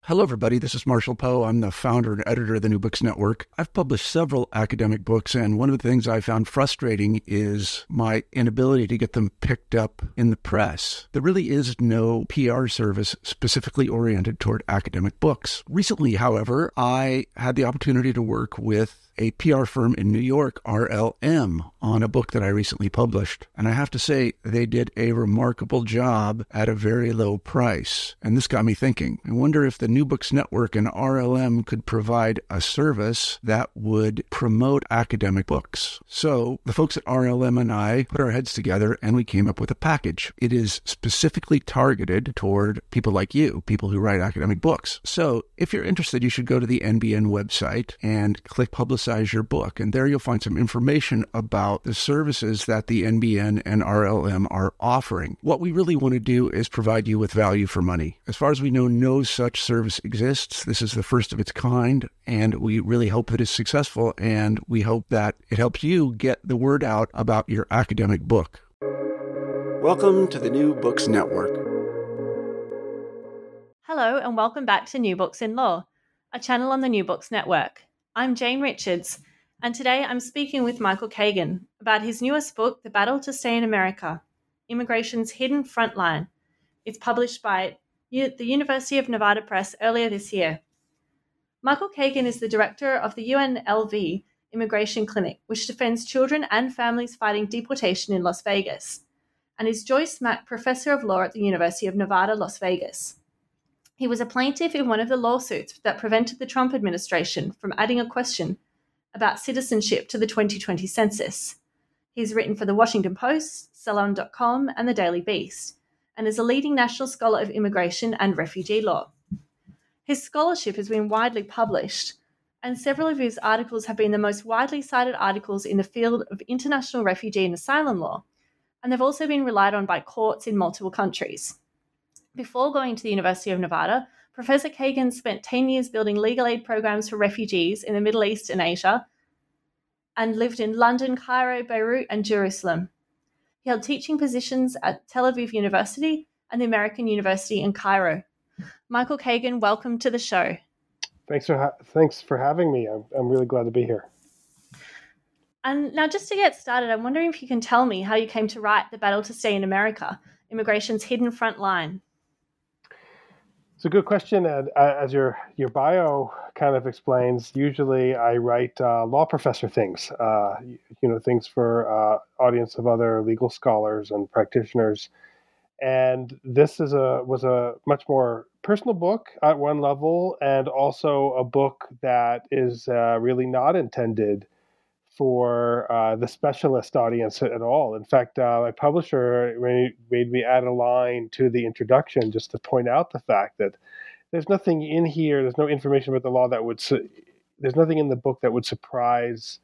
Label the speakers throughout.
Speaker 1: Hello, everybody. This is Marshall Poe. I'm the founder and editor of the New Books Network. I've published several academic books, and one of the things I found frustrating is my inability to get them picked up in the press. There really is no PR service specifically oriented toward academic books. Recently, however, I had the opportunity to work with a PR firm in New York, RLM, on a book that I recently published. And I have to say, they did a remarkable job at a very low price. And this got me thinking. I wonder if the New Books Network and RLM could provide a service that would promote academic books. So the folks at RLM and I put our heads together and we came up with a package. It is specifically targeted toward people like you, people who write academic books. So if you're interested, you should go to the NBN website and click Publicize Your Book. And there you'll find some information about the services that the NBN and RLM are offering. What we really want to do is provide you with value for money. As far as we know, no such service exists. This is the first of its kind, and we really hope that it's successful, and we hope that it helps you get the word out about your academic book. Welcome to the New Books Network.
Speaker 2: Hello, and welcome back to New Books in Law, a channel on the New Books Network. I'm Jane Richards, and today I'm speaking with Michael Kagan about his newest book, The Battle to Stay in America, Immigration's Hidden Frontline. It's published by the University of Nevada Press earlier this year. Michael Kagan is the director of the UNLV Immigration Clinic, which defends children and families fighting deportation in Las Vegas, and is Joyce Mack Professor of Law at the University of Nevada, Las Vegas. He was a plaintiff in one of the lawsuits that prevented the Trump administration from adding a question about citizenship to the 2020 census. He's written for The Washington Post, Salon.com, and The Daily Beast, and is a leading national scholar of immigration and refugee law. His scholarship has been widely published, and several of his articles have been the most widely cited articles in the field of international refugee and asylum law, and they've also been relied on by courts in multiple countries. Before going to the University of Nevada, Professor Kagan spent 10 years building legal aid programs for refugees in the Middle East and Asia, and lived in London, Cairo, Beirut, and Jerusalem. He held teaching positions at Tel Aviv University and the American University in Cairo. Michael Kagan, welcome to the show.
Speaker 3: Thanks for having me. I'm really glad to be here.
Speaker 2: And now, just to get started, I'm wondering if you can tell me how you came to write The Battle to Stay in America, Immigration's Hidden Frontline.
Speaker 3: It's a good question, and as your bio kind of explains, usually I write law professor things, things for audience of other legal scholars and practitioners. And this was a much more personal book at one level, and also a book that is really not intended for the specialist audience at all. In fact, my publisher made me add a line to the introduction just to point out the fact that there's nothing in here, there's no information about the law there's nothing in the book that would surprise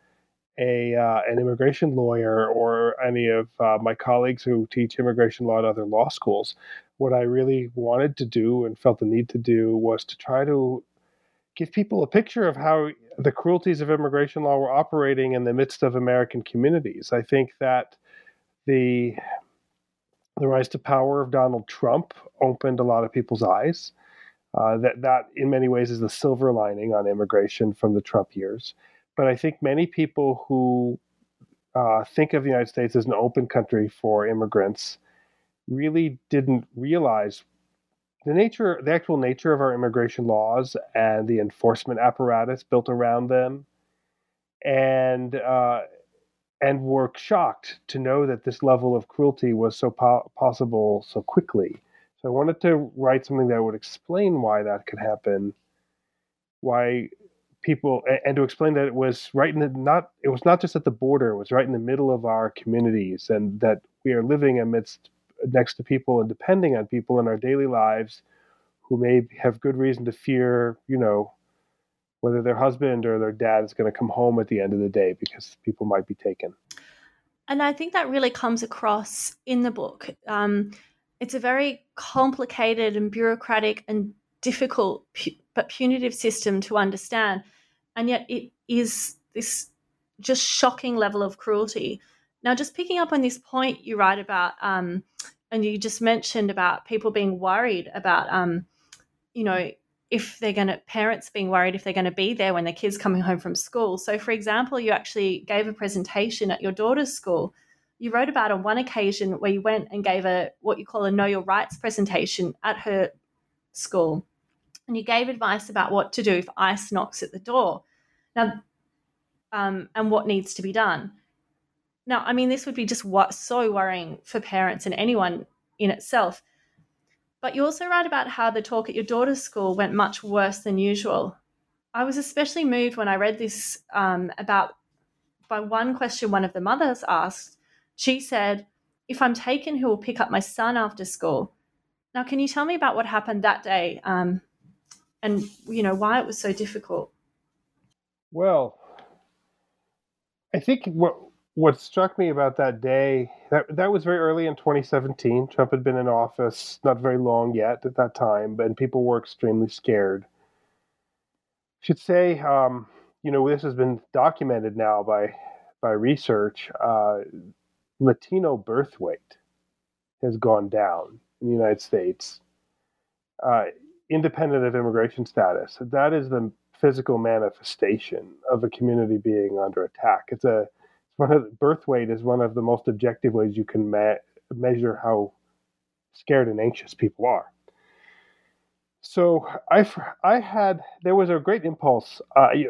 Speaker 3: an immigration lawyer or any of my colleagues who teach immigration law at other law schools. What I really wanted to do and felt the need to do was to try to give people a picture of how the cruelties of immigration law were operating in the midst of American communities. I think that the rise to power of Donald Trump opened a lot of people's eyes. That in many ways is the silver lining on immigration from the Trump years. But I think many people who think of the United States as an open country for immigrants really didn't realize the actual nature of our immigration laws and the enforcement apparatus built around them, and were shocked to know that this level of cruelty was so possible so quickly. So I wanted to write something that would explain why that could happen, why people, and to explain that it was it was not just at the border, it was right in the middle of our communities, and that we are living next to people and depending on people in our daily lives who may have good reason to fear, whether their husband or their dad is going to come home at the end of the day because people might be taken.
Speaker 2: And I think that really comes across in the book. It's a very complicated and bureaucratic and difficult but punitive system to understand. And yet it is this just shocking level of cruelty. Now, just picking up on this point you write about, and you just mentioned about people being worried about, if they're going to, parents being worried if they're going to be there when their kid's coming home from school. So, for example, you actually gave a presentation at your daughter's school. You wrote about on one occasion where you went and gave what you call a Know Your Rights presentation at her school. And you gave advice about what to do if ICE knocks at the door. Now, and what needs to be done. Now, I mean, this would be just so worrying for parents and anyone in itself. But you also write about how the talk at your daughter's school went much worse than usual. I was especially moved when I read this by one question one of the mothers asked. She said, "If I'm taken, who will pick up my son after school?" Now, can you tell me about what happened that day and, why it was so difficult?
Speaker 3: Well, I think what struck me about that day, that was very early in 2017. Trump had been in office not very long yet at that time, and people were extremely scared. I should say, this has been documented now by research. Latino birth weight has gone down in the United States, independent of immigration status. That is the physical manifestation of a community being under attack. Birth weight is one of the most objective ways you can measure how scared and anxious people are. So there was a great impulse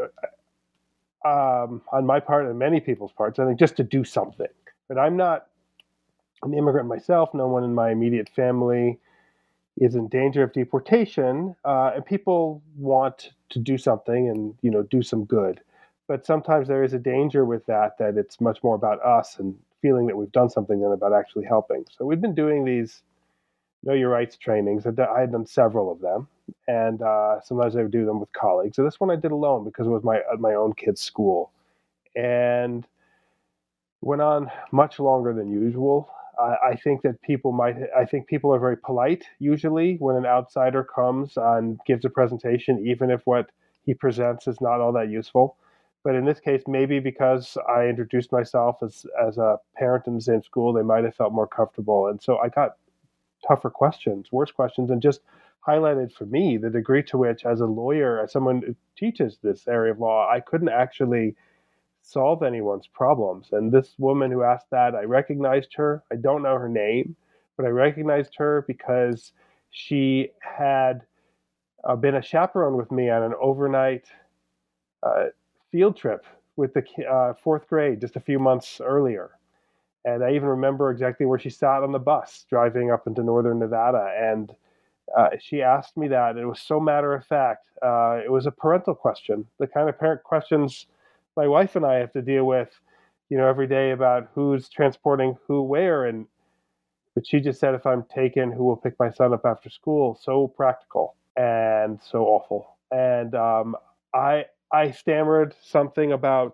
Speaker 3: on my part and many people's parts, I think, just to do something. But I'm not an immigrant myself. No one in my immediate family is in danger of deportation, and people want to do something and do some good. But sometimes there is a danger with that it's much more about us and feeling that we've done something than about actually helping. So we've been doing these Know Your Rights trainings. I had done several of them, and sometimes I would do them with colleagues. So this one I did alone because it was my own kid's school, and went on much longer than usual. I think people are very polite usually when an outsider comes and gives a presentation, even if what he presents is not all that useful. But in this case, maybe because I introduced myself as a parent in the same school, they might have felt more comfortable. And so I got tougher questions, worse questions, and just highlighted for me the degree to which, as a lawyer, as someone who teaches this area of law, I couldn't actually solve anyone's problems. And this woman who asked that, I recognized her. I don't know her name, but I recognized her because she had been a chaperone with me on an overnight field trip with the fourth grade just a few months earlier. And I even remember exactly where she sat on the bus driving up into northern Nevada. And she asked me that. And it was so matter of fact. It was a parental question, the kind of parent questions my wife and I have to deal with, every day about who's transporting who where. But she just said, if I'm taken, who will pick my son up after school? So practical and so awful. And I stammered something about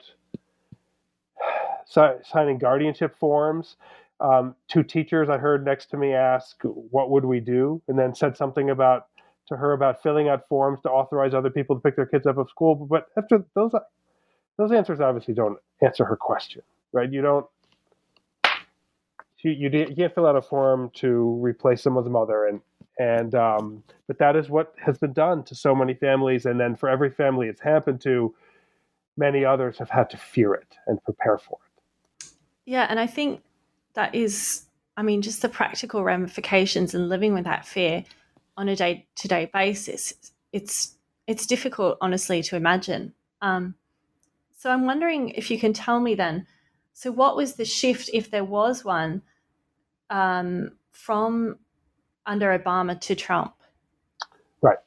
Speaker 3: signing guardianship forms. Two teachers I heard next to me ask, what would we do? And then said something to her about filling out forms to authorize other people to pick their kids up at school. But after those answers obviously don't answer her question, right? You can't fill out a form to replace someone's mother, but that is what has been done to so many families, and then for every family it's happened to, many others have had to fear it and prepare for it.
Speaker 2: Yeah, and I think that is, just the practical ramifications and living with that fear on a day-to-day basis. It's difficult, honestly, to imagine. So I'm wondering if you can tell me then, so what was the shift, if there was one, from under Obama to Trump?
Speaker 3: Right.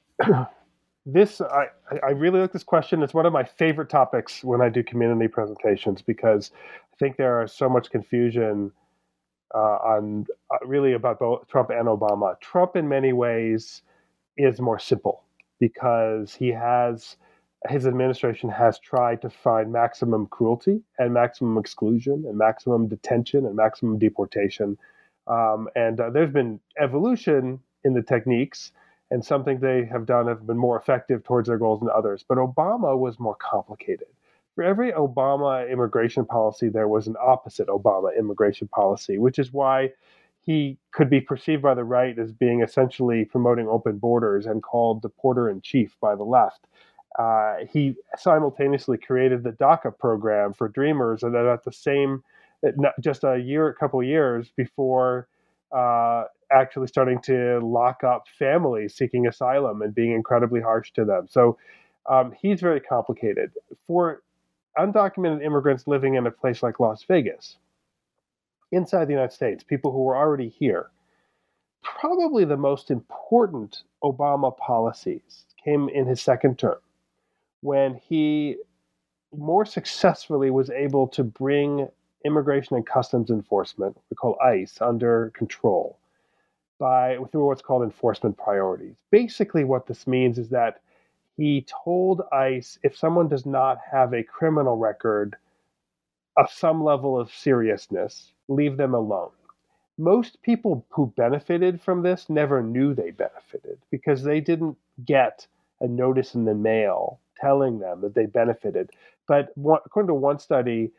Speaker 3: I really like this question. It's one of my favorite topics when I do community presentations, because I think there is so much confusion really about both Trump and Obama. Trump, in many ways, is more simple because his administration has tried to find maximum cruelty and maximum exclusion and maximum detention and maximum deportation. And there's been evolution in the techniques, and some things they have done have been more effective towards their goals than others. But Obama was more complicated. For every Obama immigration policy, there was an opposite Obama immigration policy, which is why he could be perceived by the right as being essentially promoting open borders and called the porter-in-chief by the left. He simultaneously created the DACA program for Dreamers, and then at the same, just a couple of years before actually starting to lock up families seeking asylum and being incredibly harsh to them. So he's very complicated. For undocumented immigrants living in a place like Las Vegas, inside the United States, people who were already here, probably the most important Obama policies came in his second term, when he more successfully was able to bring Immigration and Customs Enforcement, we call ICE, under control through what's called enforcement priorities. Basically, what this means is that he told ICE, if someone does not have a criminal record of some level of seriousness, leave them alone. Most people who benefited from this never knew they benefited because they didn't get a notice in the mail telling them that they benefited. But according to one study,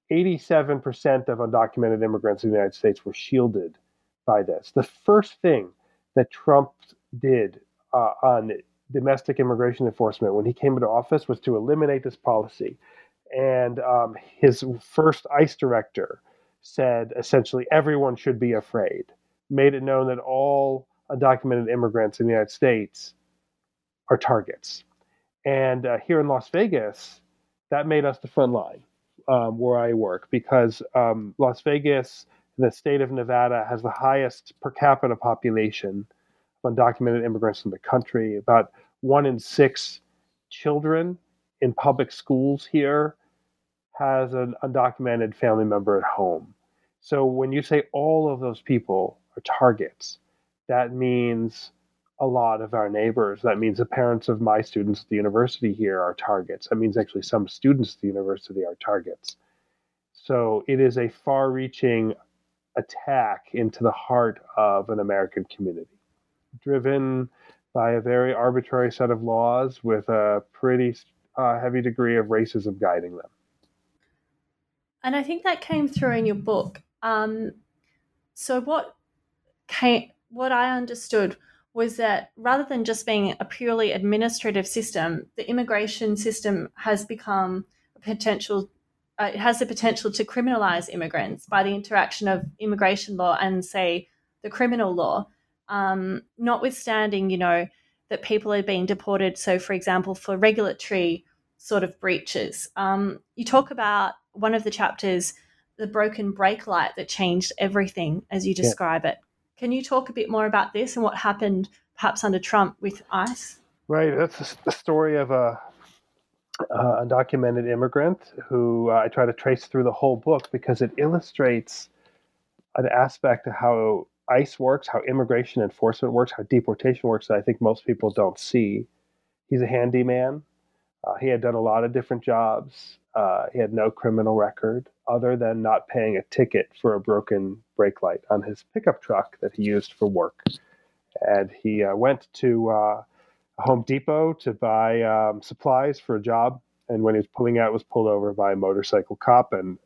Speaker 3: 87% of undocumented immigrants in the United States were shielded by this. The first thing that Trump did on domestic immigration enforcement when he came into office was to eliminate this policy. And his first ICE director said essentially everyone should be afraid, made it known that all undocumented immigrants in the United States are targets. And here in Las Vegas, that made us the front line where I work, because Las Vegas, the state of Nevada, has the highest per capita population of undocumented immigrants in the country. About 1 in 6 children in public schools here has an undocumented family member at home. So when you say all of those people are targets, that means a lot of our neighbors. That means the parents of my students at the university here are targets. That means actually some students at the university are targets. So it is a far-reaching attack into the heart of an American community, driven by a very arbitrary set of laws with a pretty heavy degree of racism guiding them.
Speaker 2: And I think that came through in your book. So what I understood was that rather than just being a purely administrative system, the immigration system has become it has the potential to criminalize immigrants by the interaction of immigration law and, say, the criminal law, notwithstanding, that people are being deported. So, for example, for regulatory sort of breaches. You talk about one of the chapters, the broken brake light that changed everything, as you describe it. Can you talk a bit more about this and what happened perhaps under Trump with ICE?
Speaker 3: Right. That's the story of a undocumented immigrant who I try to trace through the whole book because it illustrates an aspect of how ICE works, how immigration enforcement works, how deportation works that I think most people don't see. He's a handyman. He had done a lot of different jobs. He had no criminal record other than not paying a ticket for a broken brake light on his pickup truck that he used for work. And he went to Home Depot to buy supplies for a job. And when he was pulling out, was pulled over by a motorcycle cop. And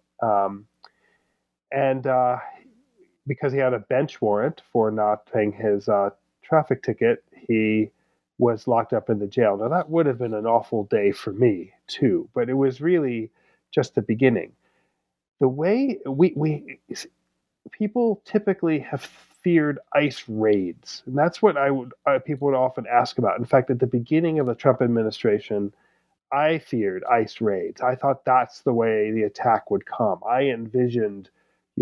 Speaker 3: because he had a bench warrant for not paying his traffic ticket, he was locked up in the jail. Now, that would have been an awful day for me, too. But it was really just the beginning. The way people typically have feared ICE raids, and that's what people would often ask about. In fact, at the beginning of the Trump administration, I feared ICE raids. I thought that's the way the attack would come. I envisioned,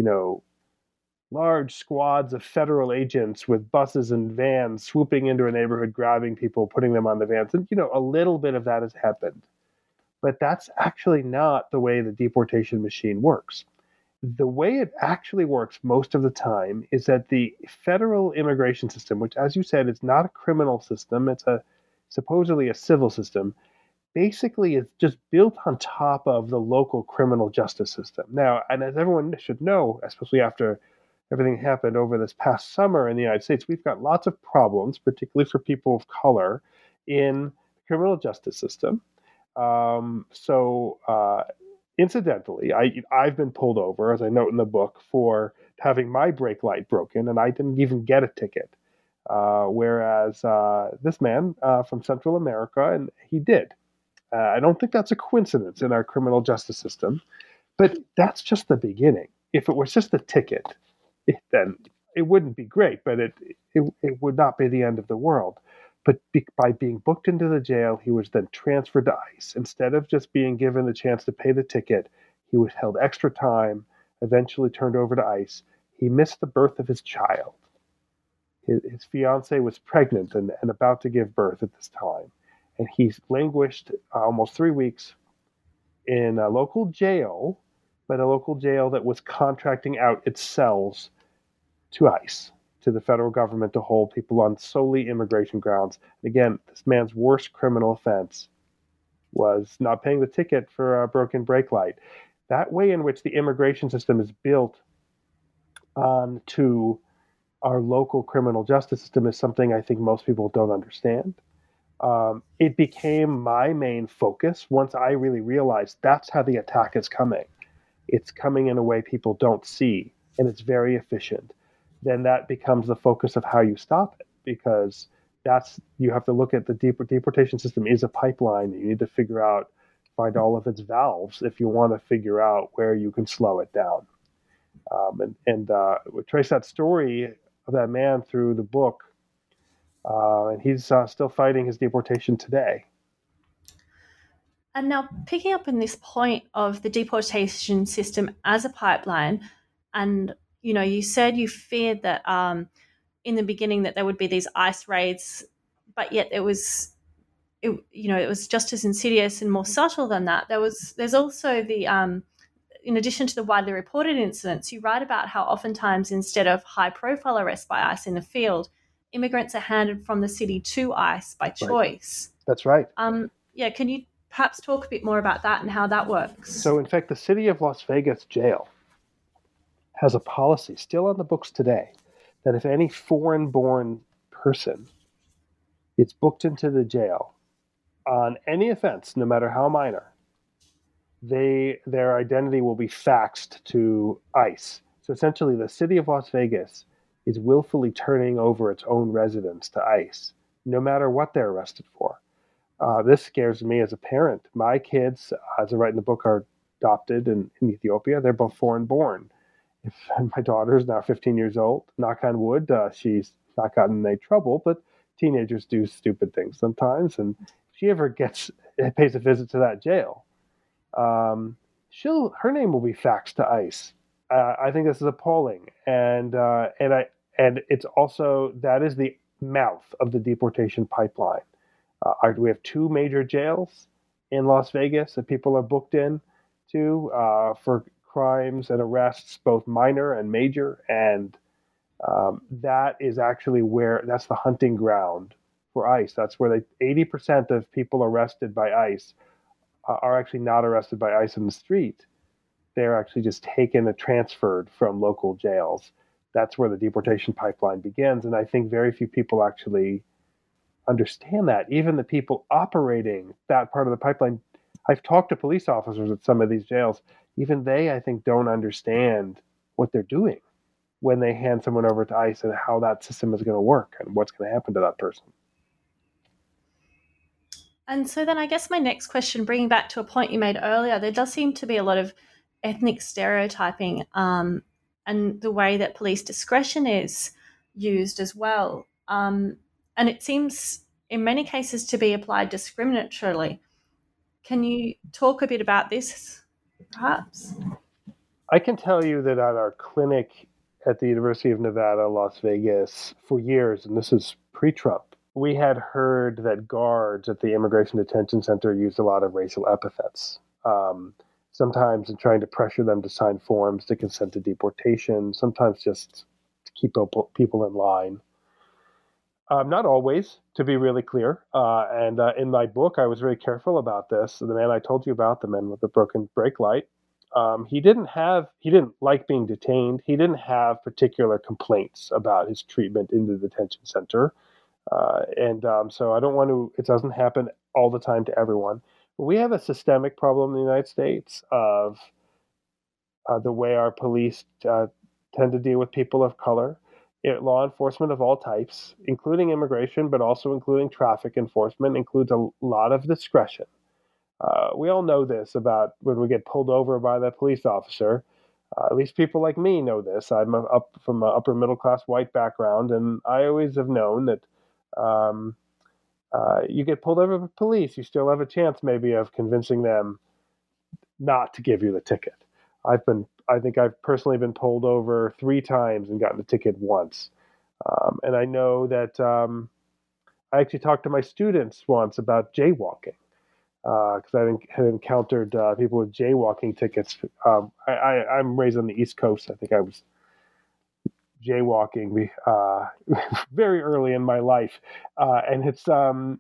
Speaker 3: large squads of federal agents with buses and vans swooping into a neighborhood, grabbing people, putting them on the vans. And, a little bit of that has happened. But that's actually not the way the deportation machine works. The way it actually works most of the time is that the federal immigration system, which, as you said, is not a criminal system, it's supposedly a civil system, basically is just built on top of the local criminal justice system. Now, and as everyone should know, especially after everything happened over this past summer in the United States, we've got lots of problems, particularly for people of color, in the criminal justice system. Incidentally, I've been pulled over, as I note in the book, for having my brake light broken, and I didn't even get a ticket. Whereas this man from Central America, and he did. I don't think that's a coincidence in our criminal justice system, but that's just the beginning. If it was just a ticket, then it wouldn't be great, but it would not be the end of the world. But by being booked into the jail, he was then transferred to ICE. Instead of just being given the chance to pay the ticket, he was held extra time, eventually turned over to ICE. He missed the birth of his child. His fiancée was pregnant and about to give birth at this time. And he's languished almost 3 weeks in a local jail, but a local jail that was contracting out its cells to ICE, to the federal government, to hold people on solely immigration grounds. And again, this man's worst criminal offense was not paying the ticket for a broken brake light. That way in which the immigration system is built onto our local criminal justice system is something I think most people don't understand. It became my main focus once I really realized that's how the attack is coming. It's coming in a way people don't see, and it's very efficient. Then that becomes the focus of how you stop it, because you have to look at the deportation system is a pipeline. You need to find all of its valves if you want to figure out where you can slow it down. We trace that story of that man through the book, and he's still fighting his deportation today.
Speaker 2: And now, picking up on this point of the deportation system as a pipeline, and you said you feared that in the beginning that there would be these ICE raids, but yet it was just as insidious and more subtle than that. There's also the in addition to the widely reported incidents, you write about how oftentimes instead of high-profile arrests by ICE in the field, immigrants are handed from the city to ICE by choice.
Speaker 3: Right. That's right.
Speaker 2: Can you perhaps talk a bit more about that and how that works?
Speaker 3: So, in fact, the city of Las Vegas jail has a policy still on the books today that if any foreign-born person is booked into the jail on any offense, no matter how minor, their identity will be faxed to ICE. So essentially, the city of Las Vegas is willfully turning over its own residents to ICE, no matter what they're arrested for. This scares me as a parent. My kids, as I write in the book, are adopted in Ethiopia. They're both foreign born. If my daughter is now 15 years old, knock on wood, she's not gotten in any trouble, but teenagers do stupid things sometimes. And if she ever pays a visit to that jail, her name will be faxed to ICE. I think this is appalling, and it's also, that is the mouth of the deportation pipeline. We have 2 major jails in Las Vegas that people are booked in to for crimes and arrests, both minor and major, and that is actually that's the hunting ground for ICE. That's where 80% of people arrested by ICE are actually not arrested by ICE in the street. They're actually just taken and transferred from local jails. That's where the deportation pipeline begins. And I think very few people actually understand that. Even the people operating that part of the pipeline, I've talked to police officers at some of these jails. Even they, I think, don't understand what they're doing when they hand someone over to ICE and how that system is going to work and what's going to happen to that person.
Speaker 2: And so then I guess my next question, bringing back to a point you made earlier, there does seem to be a lot of ethnic stereotyping and the way that police discretion is used as well. And it seems in many cases to be applied discriminatorily. Can you talk a bit about this, perhaps?
Speaker 3: I can tell you that at our clinic at the University of Nevada, Las Vegas, for years, and this is pre-Trump, we had heard that guards at the Immigration Detention Center used a lot of racial epithets, sometimes in trying to pressure them to sign forms to consent to deportation, sometimes just to keep people in line. Not always, to be really clear. And in my book, I was very careful about this. The man I told you about, the man with the broken brake light, he didn't like being detained. He didn't have particular complaints about his treatment in the detention center. So I don't want to, it doesn't happen all the time to everyone. But we have a systemic problem in the United States of the way our police tend to deal with people of color. Law enforcement of all types, including immigration, but also including traffic enforcement, includes a lot of discretion. We all know this about when we get pulled over by the police officer. At least people like me know this. I'm from an upper middle class white background, and I always have known that you get pulled over by police, you still have a chance maybe of convincing them not to give you the ticket. I think I've personally been pulled over 3 times and gotten a ticket once. And I know that I actually talked to my students once about jaywalking because I had encountered people with jaywalking tickets. I'm raised on the East Coast. I think I was jaywalking very early in my life. And it's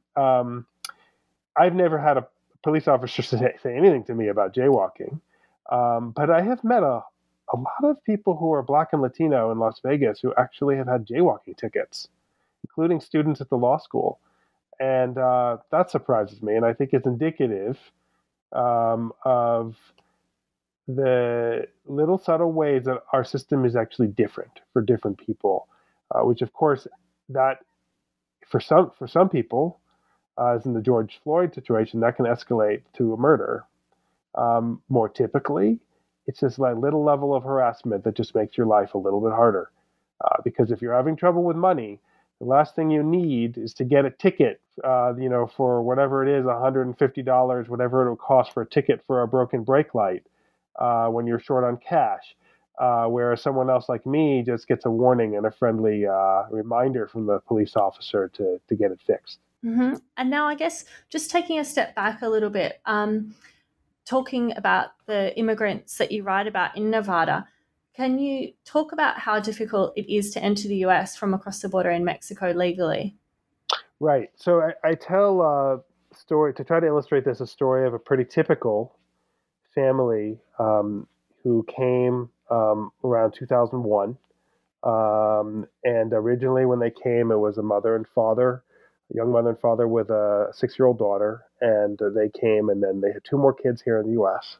Speaker 3: I've never had a police officer say anything to me about jaywalking. But I have met a lot of people who are Black and Latino in Las Vegas who actually have had jaywalking tickets, including students at the law school. And that surprises me. And I think it's indicative of the little subtle ways that our system is actually different for different people, which of course that for some people, as in the George Floyd situation, that can escalate to a murder. More typically, it's just that little level of harassment that just makes your life a little bit harder. Because if you're having trouble with money, the last thing you need is to get a ticket, for whatever it is, $150, whatever it will cost for a ticket for a broken brake light when you're short on cash. Whereas someone else like me just gets a warning and a friendly reminder from the police officer to get it fixed.
Speaker 2: Mm-hmm. And now I guess just taking a step back a little bit, talking about the immigrants that you write about in Nevada, can you talk about how difficult it is to enter the US from across the border in Mexico legally?
Speaker 3: Right. So I tell a story to try to illustrate this, a story of a pretty typical family who came around 2001. And originally when they came, it was a mother and father, a young mother and father with a 6-year-old daughter. And they came, and then they had 2 more kids here in the U.S.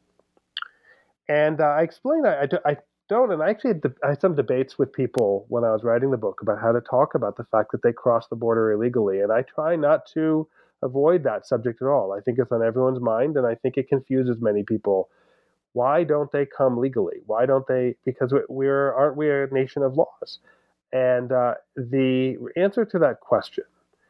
Speaker 3: And I explained, I don't, and I actually had some debates with people when I was writing the book about how to talk about the fact that they crossed the border illegally. And I try not to avoid that subject at all. I think it's on everyone's mind, and I think it confuses many people. Why don't they come legally? Why don't they? Because aren't we a nation of laws? And the answer to that question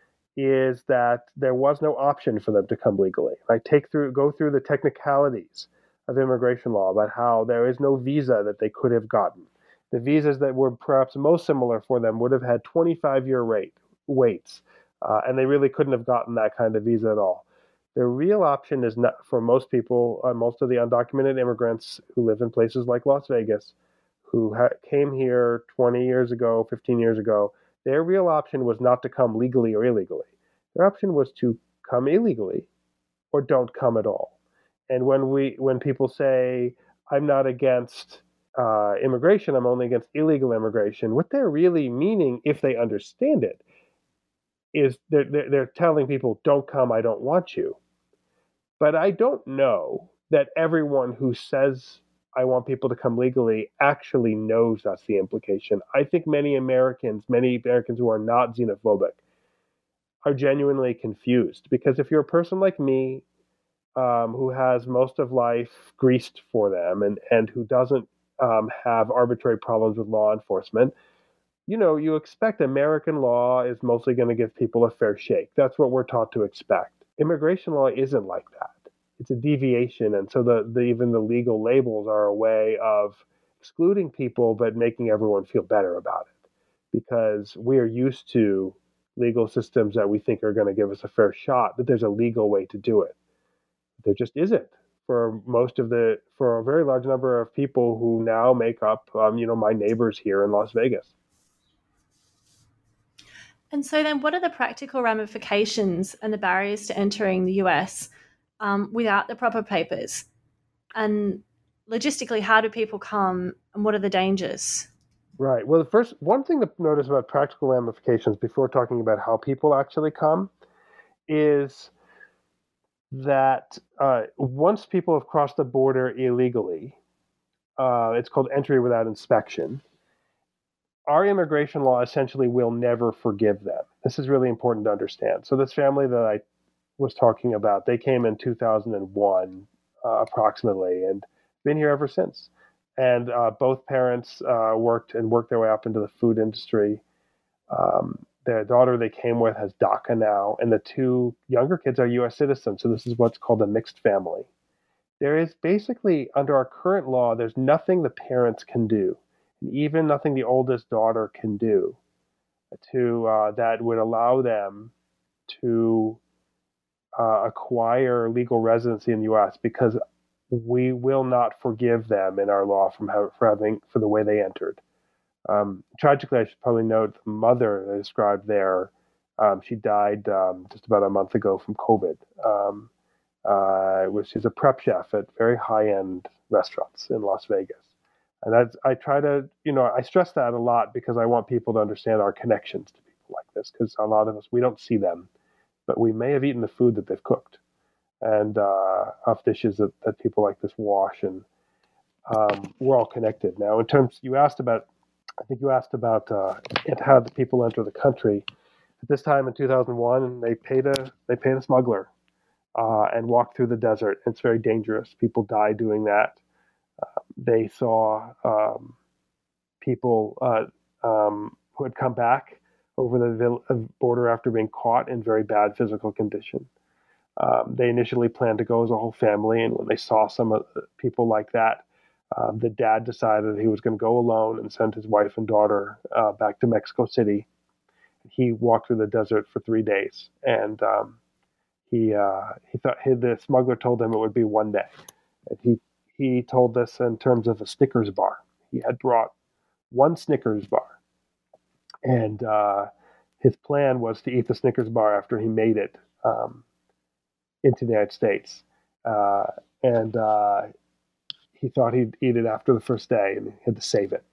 Speaker 3: is that there was no option for them to come legally. I go through the technicalities of immigration law about how there is no visa that they could have gotten. The visas that were perhaps most similar for them would have had 25-year waits, and they really couldn't have gotten that kind of visa at all. The real option is not for most people, most of the undocumented immigrants who live in places like Las Vegas, who came here 20 years ago, 15 years ago. Their real option was not to come legally or illegally. Their option was to come illegally or don't come at all. And when people say, I'm not against immigration, I'm only against illegal immigration, what they're really meaning, if they understand it, is they're telling people, don't come, I don't want you. But I don't know that everyone who says, I want people to come legally, actually knows that's the implication. I think many Americans who are not xenophobic are genuinely confused. Because if you're a person like me, who has most of life greased for them and who doesn't have arbitrary problems with law enforcement, you expect American law is mostly going to give people a fair shake. That's what we're taught to expect. Immigration law isn't like that. It's a deviation, and so even the legal labels are a way of excluding people but making everyone feel better about it, because we are used to legal systems that we think are going to give us a fair shot, but there's a legal way to do it. There just isn't for a very large number of people who now make up, my neighbors here in Las Vegas.
Speaker 2: And so then what are the practical ramifications and the barriers to entering the US without the proper papers? And logistically, how do people come and what are the dangers?
Speaker 3: Right. Well, the first one thing to notice about practical ramifications before talking about how people actually come is that once people have crossed the border illegally, it's called entry without inspection. our immigration law essentially will never forgive them. This is really important to understand. So this family that I was talking about, they came in 2001 approximately, and been here ever since. And both parents worked their way up into the food industry. Their daughter they came with has DACA now, and the two younger kids are U.S. citizens. So this is what's called a mixed family. There is basically, under our current law, there's nothing the parents can do, and even nothing the oldest daughter can do to that would allow them to acquire legal residency in the U.S. because we will not forgive them in our law for the way they entered. Tragically, I should probably note the mother that I described there. She died just about a month ago from COVID. She's a prep chef at very high-end restaurants in Las Vegas. And I try to, I stress that a lot because I want people to understand our connections to people like this, because a lot of us, we don't see them, but we may have eaten the food that they've cooked and of dishes that people like this wash. And we're all connected. Now, in terms, I think you asked about how the people enter the country. At this time in 2001, they paid a smuggler and walked through the desert. It's very dangerous. People die doing that. They saw people who had come back over the border after being caught in very bad physical condition. They initially planned to go as a whole family, and when they saw some people like that, the dad decided he was going to go alone and send his wife and daughter back to Mexico City. He walked through the desert for 3 days, and he thought the smuggler told him it would be one day. And he told this in terms of a Snickers bar. He had brought one Snickers bar, and his plan was to eat the Snickers bar after he made it into the United States. He thought he'd eat it after the first day, and he had to save it.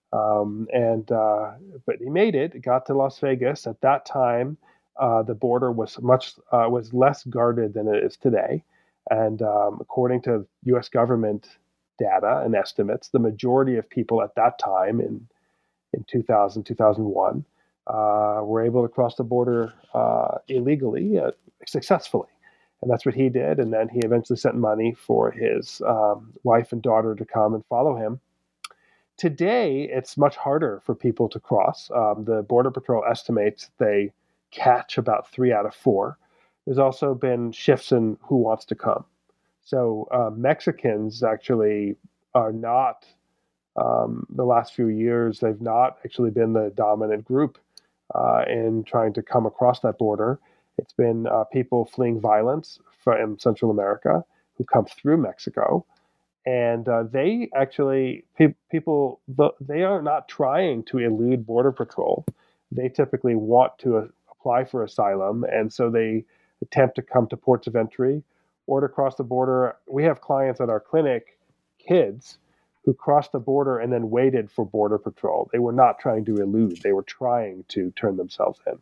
Speaker 3: But he made it. It got to Las Vegas. At that time, the border was was less guarded than it is today. And according to U.S. government data and estimates, the majority of people at that time in 2000, 2001 were able to cross the border illegally, successfully. And that's what he did. And then he eventually sent money for his wife and daughter to come and follow him. Today, it's much harder for people to cross. The Border Patrol estimates they catch about 3 out of 4. There's also been shifts in who wants to come. So Mexicans actually are not, the last few years, they've not actually been the dominant group in trying to come across that border. It's been people fleeing violence from Central America who come through Mexico. And they actually, they are not trying to elude Border Patrol. They typically want to apply for asylum, and so they attempt to come to ports of entry or to cross the border. We have clients at our clinic, kids, who crossed the border and then waited for Border Patrol. They were not trying to elude. They were trying to turn themselves in.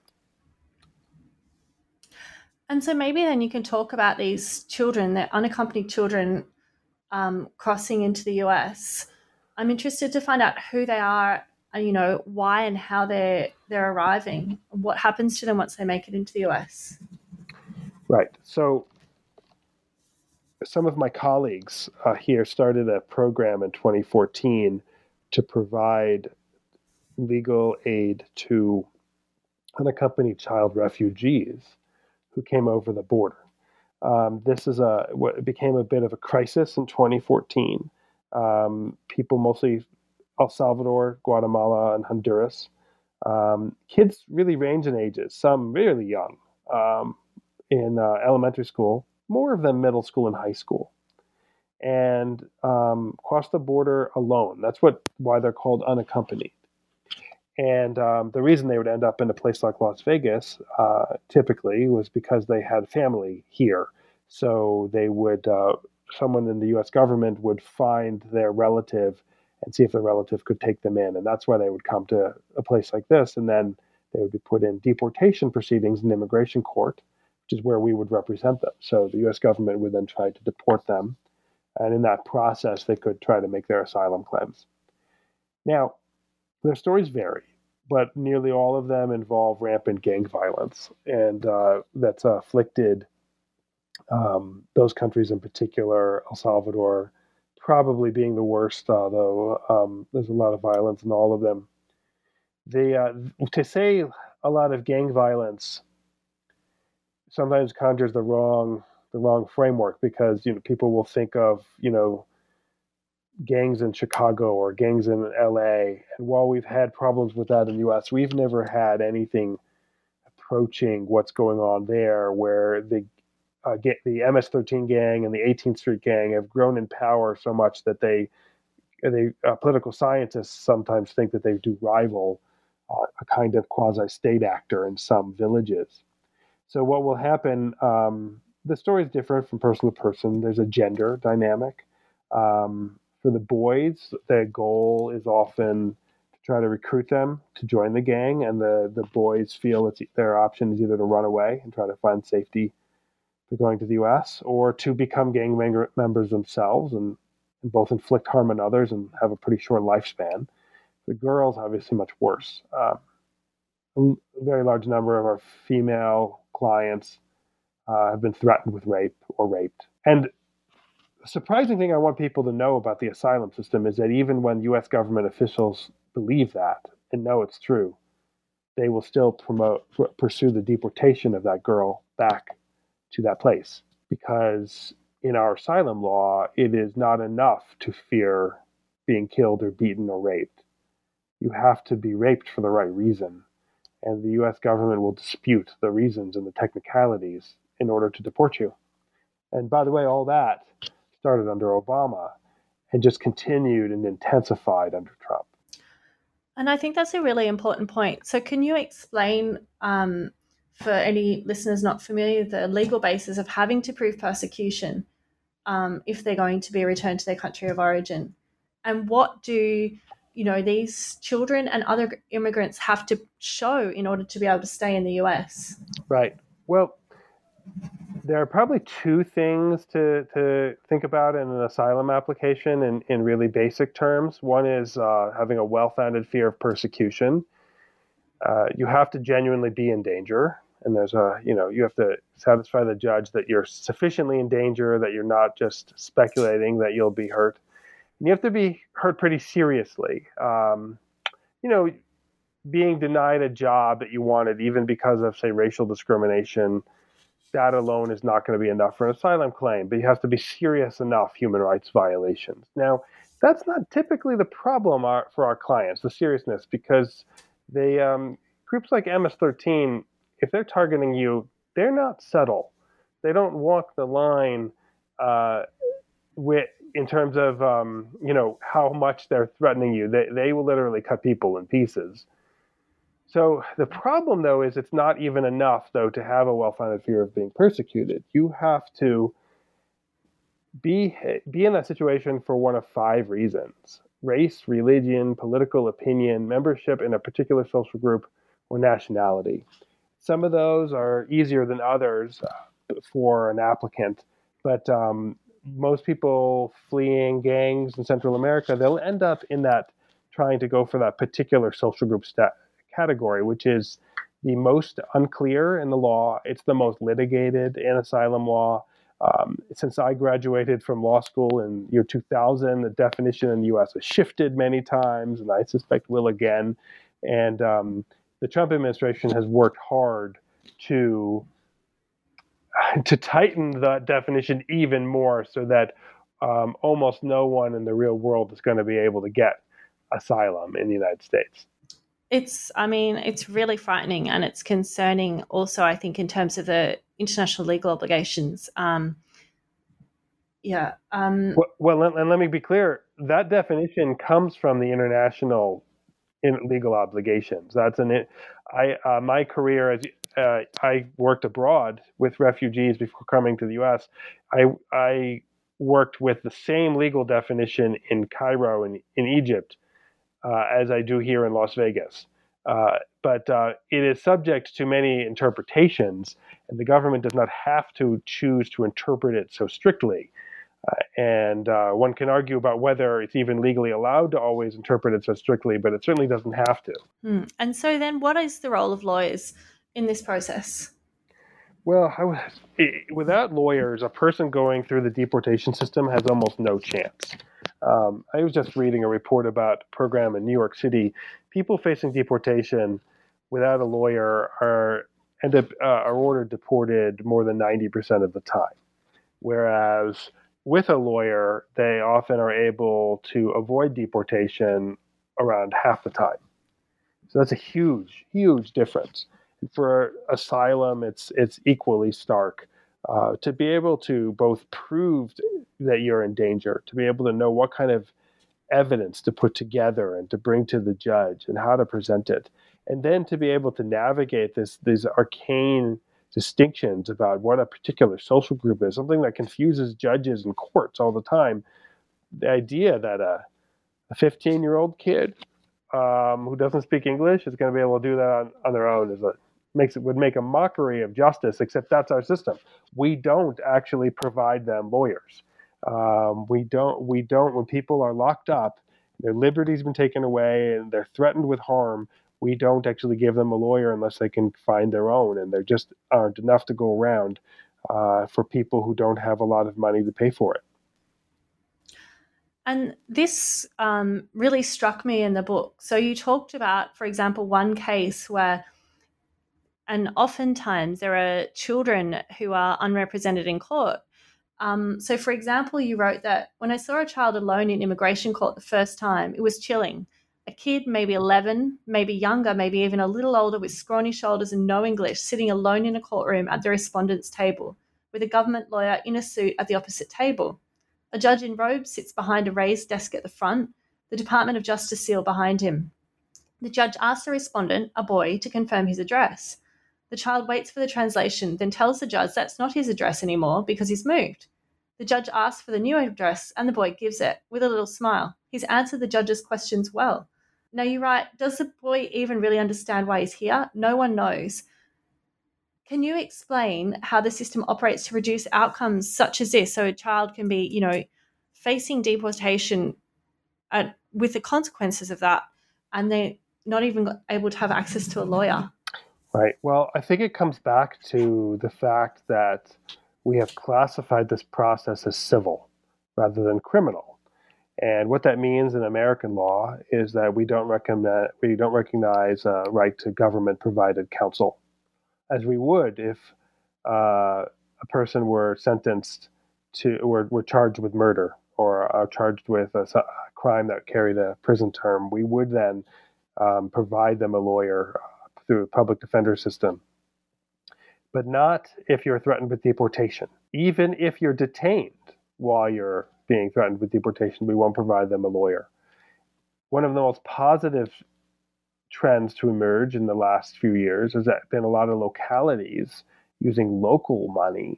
Speaker 2: And so maybe then you can talk about these children, the unaccompanied children crossing into the US. I'm interested to find out who they are, why and how they're arriving, what happens to them once they make it into the US.
Speaker 3: Right. So some of my colleagues here started a program in 2014 to provide legal aid to unaccompanied child refugees who came over the border. This is what became a bit of a crisis in 2014. People mostly El Salvador, Guatemala, and Honduras. Kids really range in ages, some really young in elementary school, more of them middle school and high school, and cross the border alone. That's why they're called unaccompanied. And the reason they would end up in a place like Las Vegas typically was because they had family here. So they would, someone in the U.S. government would find their relative and see if their relative could take them in. And that's why they would come to a place like this. And then they would be put in deportation proceedings in immigration court, which is where we would represent them. So the U.S. government would then try to deport them. And in that process, they could try to make their asylum claims. Now, Their stories vary, but nearly all of them involve rampant gang violence, and that's afflicted those countries in particular, El Salvador probably being the worst, though there's a lot of violence in all of them. To say a lot of gang violence sometimes conjures the wrong framework, because people will think of gangs in Chicago or gangs in LA, and while we've had problems with that in the US, we've never had anything approaching what's going on there, where the MS-13 gang and the 18th Street gang have grown in power so much that they political scientists sometimes think that they do rival a kind of quasi-state actor in some villages. So what will happen? The story is different from person to person. There's a gender dynamic. For the boys, the goal is often to try to recruit them to join the gang, and the boys feel their option is either to run away and try to find safety for going to the U.S., or to become gang members themselves and both inflict harm on others and have a pretty short lifespan. The girls, obviously, much worse. A very large number of our female clients have been threatened with rape or raped. And the surprising thing I want people to know about the asylum system is that even when U.S. government officials believe that and know it's true, they will still pursue the deportation of that girl back to that place, because in our asylum law, it is not enough to fear being killed or beaten or raped. You have to be raped for the right reason, and the U.S. government will dispute the reasons and the technicalities in order to deport you. And by the way, all that started under Obama and just continued and intensified under Trump.
Speaker 2: And I think that's a really important point. So can you explain, for any listeners not familiar, the legal basis of having to prove persecution if they're going to be returned to their country of origin? And what do these children and other immigrants have to show in order to be able to stay in the US?
Speaker 3: Right. Well, there are probably two things to think about in an asylum application in really basic terms. One is having a well-founded fear of persecution. You have to genuinely be in danger, and you have to satisfy the judge that you're sufficiently in danger, that you're not just speculating that you'll be hurt. And you have to be hurt pretty seriously. Being denied a job that you wanted, even because of, say, racial discrimination, that alone is not going to be enough for an asylum claim, but you have to be serious enough human rights violations. Now, that's not typically the problem for our clients, the seriousness, because groups like MS-13, if they're targeting you, they're not subtle. They don't walk the line in terms of how much they're threatening you. They will literally cut people in pieces. So the problem, though, is it's not even enough, though, to have a well-founded fear of being persecuted. You have to be in that situation for one of 5 reasons: race, religion, political opinion, membership in a particular social group, or nationality. Some of those are easier than others for an applicant, but most people fleeing gangs in Central America, they'll end up in that, trying to go for that particular social group category, which is the most unclear in the law. It's the most litigated in asylum law. Since I graduated from law school in year 2000, the definition in the U.S. has shifted many times, and I suspect will again. And the Trump administration has worked hard to tighten the definition even more, so that almost no one in the real world is going to be able to get asylum in the United States.
Speaker 2: It's really frightening, and it's concerning also, I think, in terms of the international legal obligations. And
Speaker 3: let me be clear. That definition comes from the international legal obligations. My career as I worked abroad with refugees before coming to the U.S. I worked with the same legal definition in Cairo in Egypt as I do here in Las Vegas. But it is subject to many interpretations, and the government does not have to choose to interpret it so strictly. And one can argue about whether it's even legally allowed to always interpret it so strictly, but it certainly doesn't have to.
Speaker 2: And so then what is the role of lawyers in this process?
Speaker 3: Well, without lawyers, a person going through the deportation system has almost no chance. I was just reading a report about a program in New York City. People facing deportation without a lawyer are ordered deported more than 90% of the time. Whereas with a lawyer, they often are able to avoid deportation around half the time. So that's a huge, huge difference. For asylum, it's equally stark. To be able to both prove that you're in danger, to be able to know what kind of evidence to put together and to bring to the judge and how to present it, and then to be able to navigate these arcane distinctions about what a particular social group is, something that confuses judges and courts all the time. The idea that a 15-year-old kid who doesn't speak English is going to be able to do that on their own would make a mockery of justice, except that's our system. We don't actually provide them lawyers. We don't, when people are locked up, their liberty's been taken away and they're threatened with harm, we don't actually give them a lawyer unless they can find their own, and there just aren't enough to go around for people who don't have a lot of money to pay for it.
Speaker 2: And this really struck me in the book. So you talked about, for example, one case where, and oftentimes there are children who are unrepresented in court. So, for example, you wrote that when I saw a child alone in immigration court the first time, it was chilling. A kid, maybe 11, maybe younger, maybe even a little older, with scrawny shoulders and no English, sitting alone in a courtroom at the respondent's table, with a government lawyer in a suit at the opposite table. A judge in robes sits behind a raised desk at the front, the Department of Justice seal behind him. The judge asks the respondent, a boy, to confirm his address. The child waits for the translation, then tells the judge that's not his address anymore because he's moved. The judge asks for the new address and the boy gives it with a little smile. He's answered the judge's questions well. Now you write, does the boy even really understand why he's here? No one knows. Can you explain how the system operates to reduce outcomes such as this, so a child can be, facing deportation with the consequences of that, and they're not even able to have access to a lawyer?
Speaker 3: Right. Well, I think it comes back to the fact that we have classified this process as civil rather than criminal. And what that means in American law is that we don't recognize a right to government-provided counsel, as we would if a person were sentenced to, or were charged with murder, or are charged with a crime that carried a prison term. We would then provide them a lawyer through a public defender system. But not if you're threatened with deportation. Even if you're detained while you're being threatened with deportation, we won't provide them a lawyer. One of the most positive trends to emerge in the last few years has been a lot of localities using local money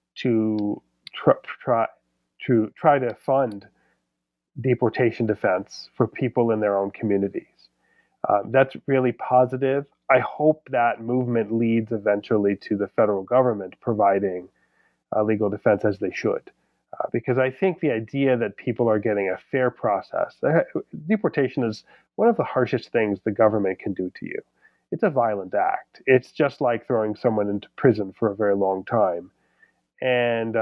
Speaker 3: to try to fund deportation defense for people in their own communities. That's really positive. I hope that movement leads eventually to the federal government providing legal defense as they should. Because I think the idea that people are getting a fair process, deportation is one of the harshest things the government can do to you. It's a violent act. It's just like throwing someone into prison for a very long time. And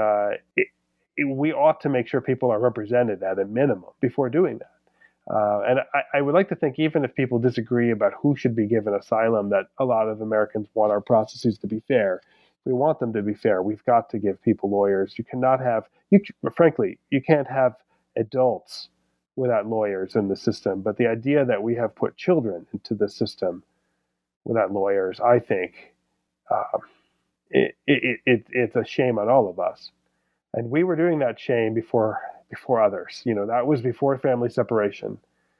Speaker 3: we ought to make sure people are represented at a minimum before doing that. And I would like to think, even if people disagree about who should be given asylum, that a lot of Americans want our processes to be fair. If we want them to be fair, we've got to give people lawyers. You cannot have, frankly, you can't have adults without lawyers in the system. But the idea that we have put children into the system without lawyers, I think it's a shame on all of us. And we were doing that shame before others. That was before family separation.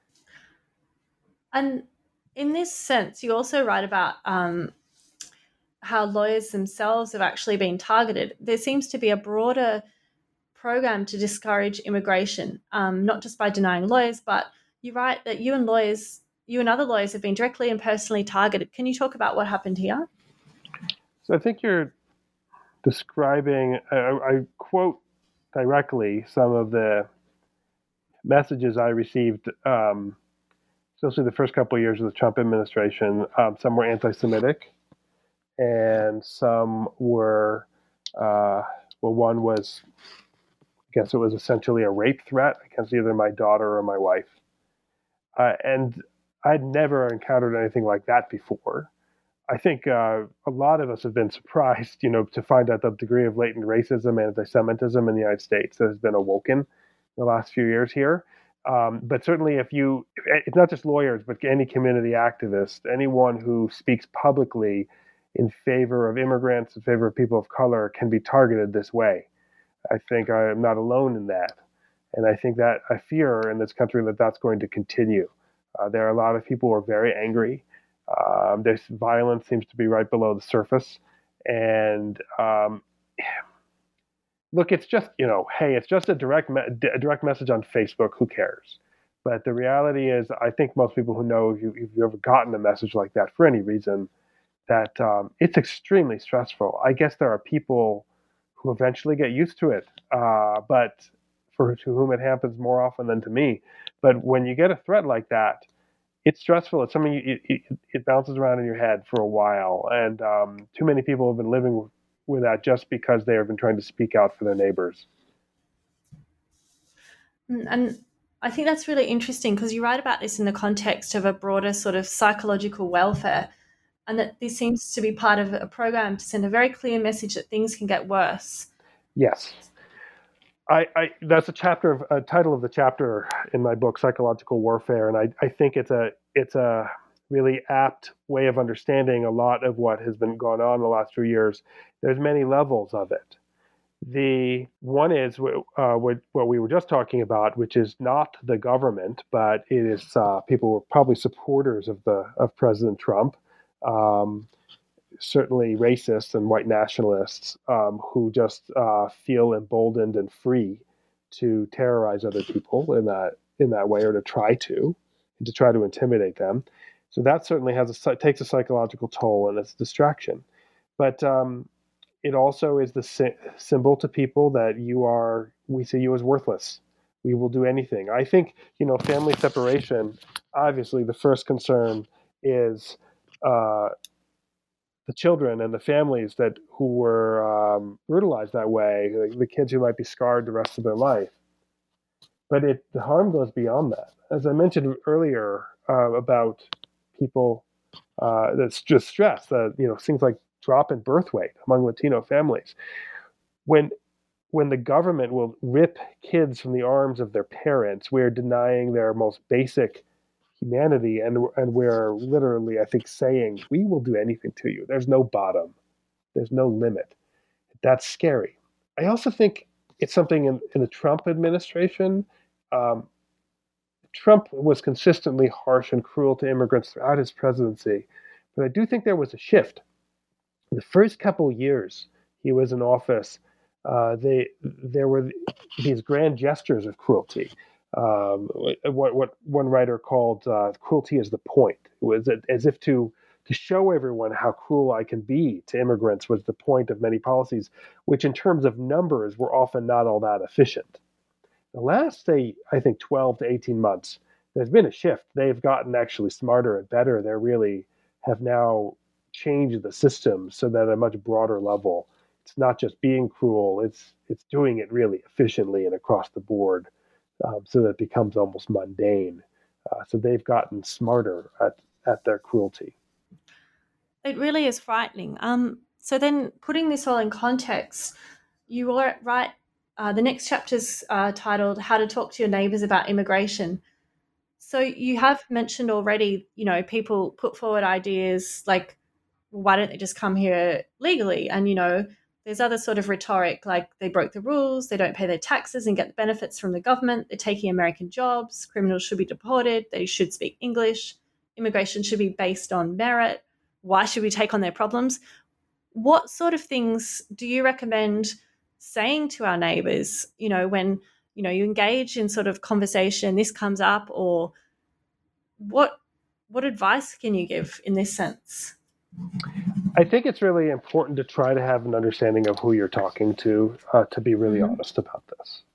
Speaker 2: And in this sense, you also write about how lawyers themselves have actually been targeted. There seems to be a broader program to discourage immigration, not just by denying lawyers, but you write that you and other lawyers have been directly and personally targeted. Can you talk about what happened here?
Speaker 3: So I think you're describing, I quote directly some of the messages I received, especially the first couple of years of the Trump administration. Some were anti-Semitic, and some were, one was, I guess it was essentially a rape threat against either my daughter or my wife. And I'd never encountered anything like that before. I think a lot of us have been surprised, to find out the degree of latent racism and anti-Semitism in the United States that has been awoken in the last few years here. But certainly it's not just lawyers, but any community activist, anyone who speaks publicly in favor of immigrants, in favor of people of color, can be targeted this way. I think I am not alone in that. And I think that I fear in this country that that's going to continue. There are a lot of people who are very angry. This violence seems to be right below the surface. And look, it's just, hey, it's just a direct message on Facebook. Who cares? But the reality is, I think most people who know, if you've ever gotten a message like that for any reason, that it's extremely stressful. I guess there are people who eventually get used to it, but to whom it happens more often than to me. But when you get a threat like that, it's stressful. It's something it bounces around in your head for a while, and too many people have been living with that just because they have been trying to speak out for their neighbors.
Speaker 2: And I think that's really interesting because you write about this in the context of a broader sort of psychological welfare, and that this seems to be part of a program to send a very clear message that things can get worse.
Speaker 3: Yes. That's a title of the chapter in my book, Psychological Warfare, and I think it's a really apt way of understanding a lot of what has been going on in the last few years. There's many levels of it. The one is what we were just talking about, which is not the government, but it is people who are probably supporters of President Trump. Certainly racists and white nationalists who just feel emboldened and free to terrorize other people in that way, or to try to intimidate them. So that certainly takes a psychological toll, and it's a distraction. But it also is the symbol to people that we see you as worthless. We will do anything. I think, family separation, obviously the first concern is the children and the families who were brutalized that way, the kids who might be scarred the rest of their life. But the harm goes beyond that. As I mentioned earlier about people that's just stress, things like drop in birth weight among Latino families. When the government will rip kids from the arms of their parents, we're denying their most basic humanity, and we're literally, I think, saying, we will do anything to you. There's no bottom. There's no limit. That's scary. I also think it's something in the Trump administration. Trump was consistently harsh and cruel to immigrants throughout his presidency, but I do think there was a shift. The first couple of years he was in office, there were these grand gestures of cruelty. What one writer called cruelty is the point. It was as if to show everyone how cruel I can be to immigrants was the point of many policies, which in terms of numbers were often not all that efficient. The last, I think 12 to 18 months, there's been a shift. They've gotten actually smarter and better. They really have now changed the system so that at a much broader level, it's not just being cruel, it's doing it really efficiently and across the board. So that it becomes almost mundane. So they've gotten smarter at their cruelty.
Speaker 2: It really is frightening. So then putting this all in context, you write, the next chapter's titled How to Talk to Your Neighbors About Immigration. So you have mentioned already, people put forward ideas like, well, why don't they just come here legally? And, there's other sort of rhetoric like they broke the rules, they don't pay their taxes and get the benefits from the government, they're taking American jobs, criminals should be deported, they should speak English, immigration should be based on merit, why should we take on their problems? What sort of things do you recommend saying to our neighbors, when, you engage in sort of conversation, this comes up, or what advice can you give in this sense?
Speaker 3: I think it's really important to try to have an understanding of who you're talking to be really honest about this.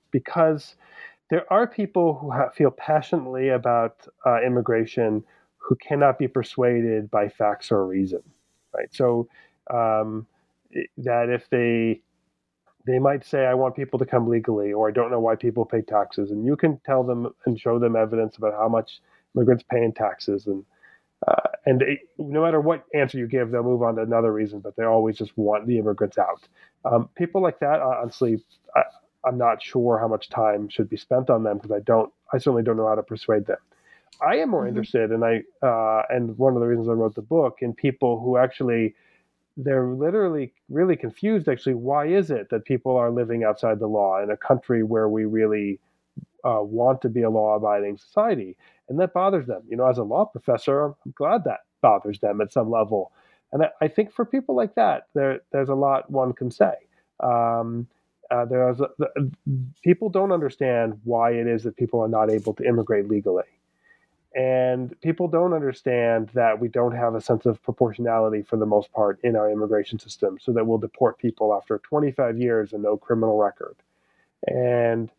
Speaker 3: because there are people who feel passionately about immigration who cannot be persuaded by facts or reason, right? So um, that if they might say, I want people to come legally, or I don't know why people pay taxes. And you can tell them and show them evidence about how much immigrants pay in taxes. And no matter what answer you give, they'll move on to another reason, but they always just want the immigrants out. People like that, honestly, I'm not sure how much time should be spent on them because I certainly don't know how to persuade them. I am more interested, and one of the reasons I wrote the book, in people who actually, they're literally really confused. Actually, why is it that people are living outside the law in a country where we really want to be a law-abiding society? And that bothers them. As a law professor, I'm glad that bothers them at some level. And I think for people like that, there's a lot one can say. People don't understand why it is that people are not able to immigrate legally. And people don't understand that we don't have a sense of proportionality for the most part in our immigration system, so that we'll deport people after 25 years and no criminal record. And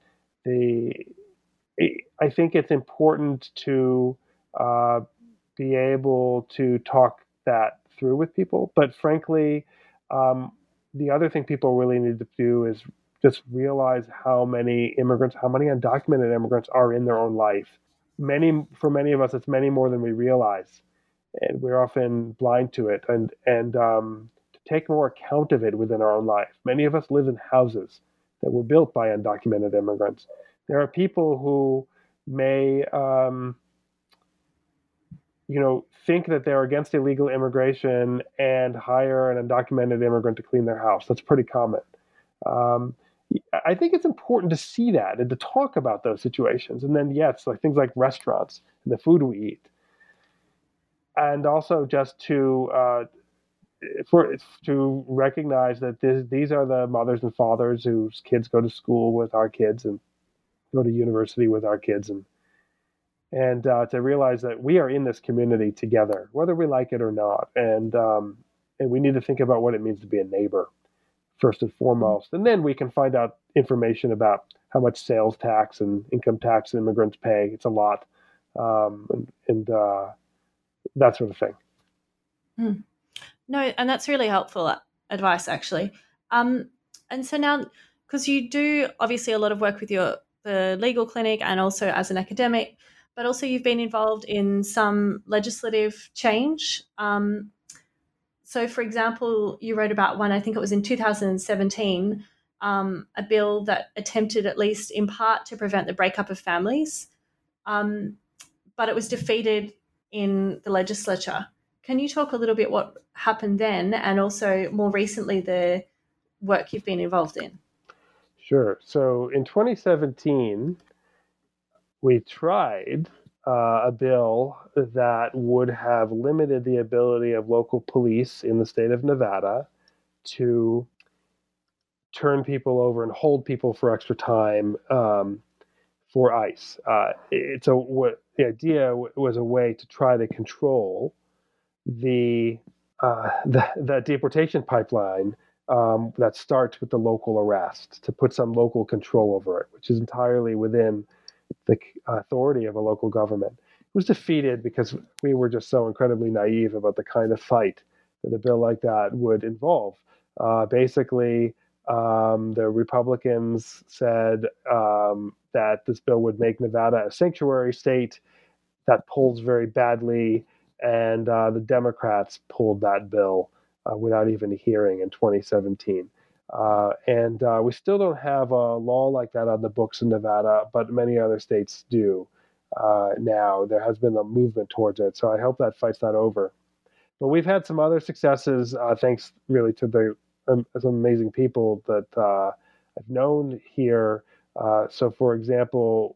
Speaker 3: I think it's important to be able to talk that through with people. But frankly, the other thing people really need to do is just realize how many undocumented immigrants are in their own life. For many of us, it's many more than we realize, and we're often blind to it. And to take more account of it within our own life. Many of us live in houses that were built by undocumented immigrants. There are people who may, think that they're against illegal immigration and hire an undocumented immigrant to clean their house. That's pretty common. I think it's important to see that and to talk about those situations. And then, yes, like things like restaurants and the food we eat. And also just to recognize that these are the mothers and fathers whose kids go to school with our kids and go to university with our kids. And to realize that we are in this community together, whether we like it or not. And we need to think about what it means to be a neighbor, first and foremost. And then we can find out information about how much sales tax and income tax immigrants pay. It's a lot. And that sort of thing.
Speaker 2: Mm. No, and that's really helpful advice, actually. And so now, because you do obviously a lot of work with the legal clinic and also as an academic, but also you've been involved in some legislative change. So, for example, you wrote about one, I think it was in 2017, a bill that attempted, at least in part, to prevent the breakup of families, but it was defeated in the legislature. Can you talk a little bit what happened then, and also more recently the work you've been involved in?
Speaker 3: Sure. So in 2017, we tried a bill that would have limited the ability of local police in the state of Nevada to turn people over and hold people for extra time for ICE. The idea was a way to try to control the deportation pipeline that starts with the local arrest, to put some local control over it, which is entirely within the authority of a local government. It was defeated because we were just so incredibly naive about the kind of fight that a bill like that would involve. Basically, the Republicans said that this bill would make Nevada a sanctuary state. That polls very badly, and the Democrats pulled that bill without even a hearing in 2017. And we still don't have a law like that on the books in Nevada, but many other states do now. There has been a movement towards it, so I hope that fight's not over. But we've had some other successes, thanks really to some amazing people that I've known here. So, for example,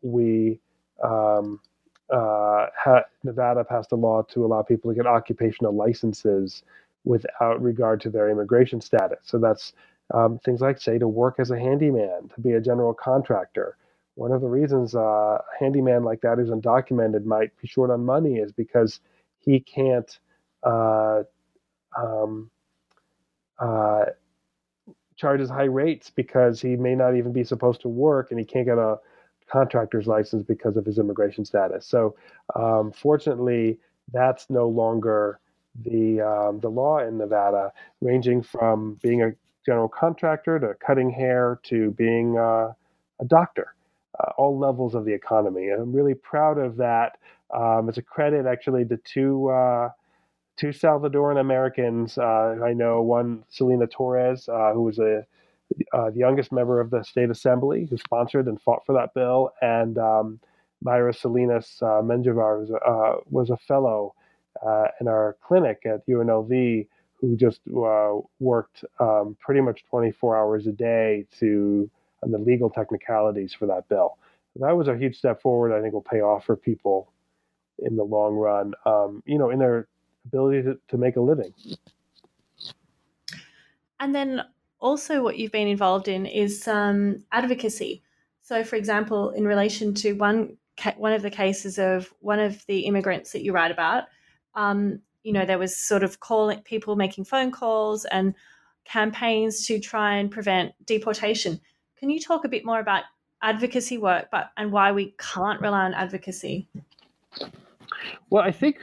Speaker 3: Nevada passed a law to allow people to get occupational licenses without regard to their immigration status. So that's things like, say, to work as a handyman, to be a general contractor. One of the reasons a handyman like that who's undocumented might be short on money is because he can't charges high rates because he may not even be supposed to work, and he can't get a contractor's license because of his immigration status. So fortunately, that's no longer the law in Nevada, ranging from being a general contractor to cutting hair to being a doctor, all levels of the economy. And I'm really proud of that. It's a credit actually to two Salvadoran Americans. I know one, Selena Torres, who was the youngest member of the state assembly, who sponsored and fought for that bill, and Myra Salinas Menjivar was a fellow in our clinic at UNLV, who just worked pretty much 24 hours a day on the legal technicalities for that bill. So that was a huge step forward. I think will pay off for people in the long run, in their ability to make a living.
Speaker 2: And then also what you've been involved in is advocacy. So, for example, in relation to one of the cases of one of the immigrants that you write about, there was sort of people making phone calls and campaigns to try and prevent deportation. Can you talk a bit more about advocacy work and why we can't rely on advocacy?
Speaker 3: Well, I think